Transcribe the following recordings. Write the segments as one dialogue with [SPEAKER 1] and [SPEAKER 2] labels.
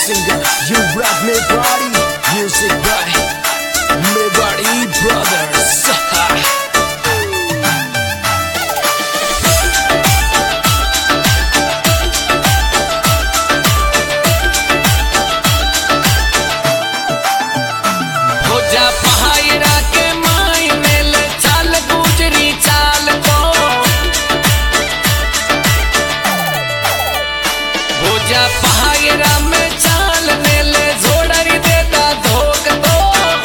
[SPEAKER 1] singer, you rock me body. Music by me body brothers.
[SPEAKER 2] हो जा पहायरा के my mail चाल गुजरी चाल को, हो जा पहायरा में चाल मेल जोड़री देता धोक दो,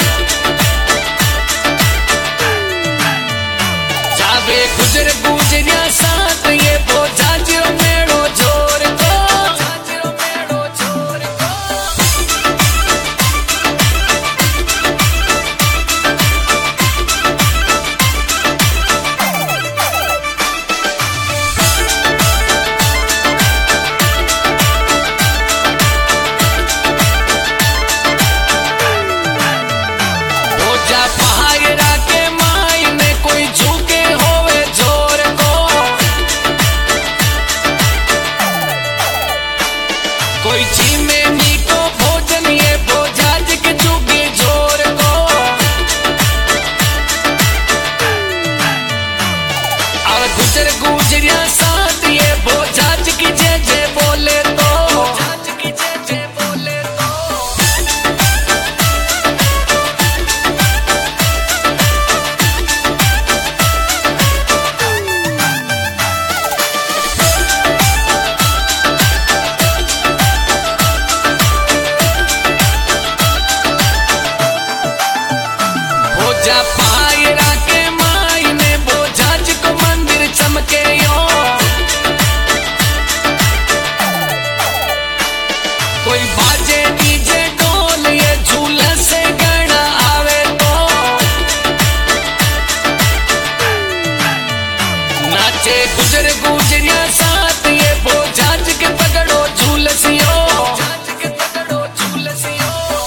[SPEAKER 2] जावे गुजर गुजरिया साथ ये बोझा जिरो मेड़ो जोर को, जिरो मेड़ो जोर को। हो जा पहायरा के माई में कोई झुके होवे जोर को, कोई झीमे मीठो भोजन ये बोझा के झुके जोर को, और गुजर गुजरिया साथ ये बोझा की जय जय बोले तो, की जय जय बोले तो। हो जा पहायरा के माई ने बोझा को मंदिर चमके यो, कोई बाजे डीजे ढोल ये झूला से गणा आवे तो, नाचे गुजर गुजरिया साथ ये बोझा के पकड़ो झूलसियो, के पकड़ो झूलसियो।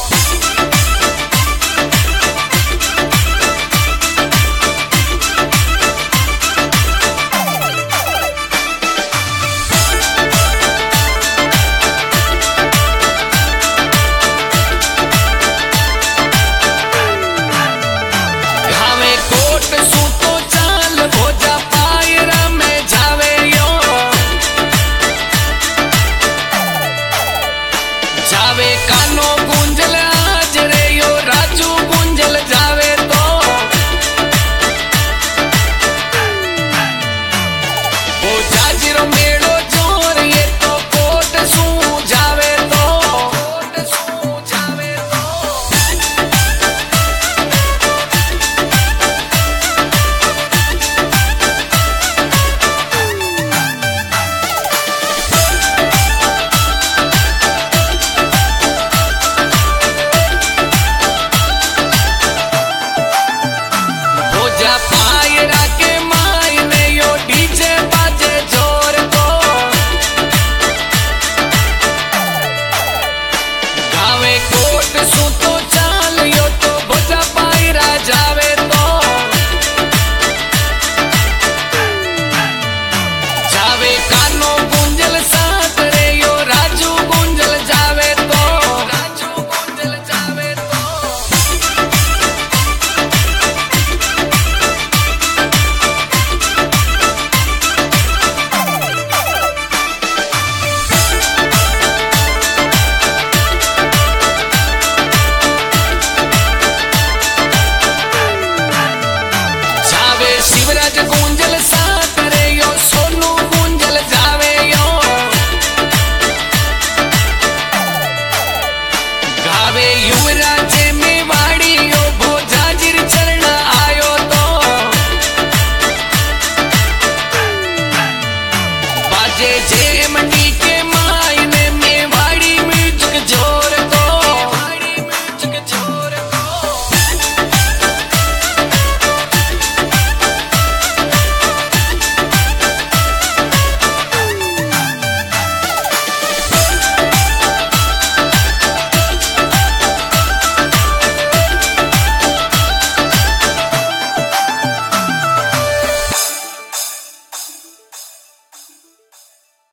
[SPEAKER 2] घावे कोट सूतो चाल भोजा पायरा में जावे यो, जावे कानो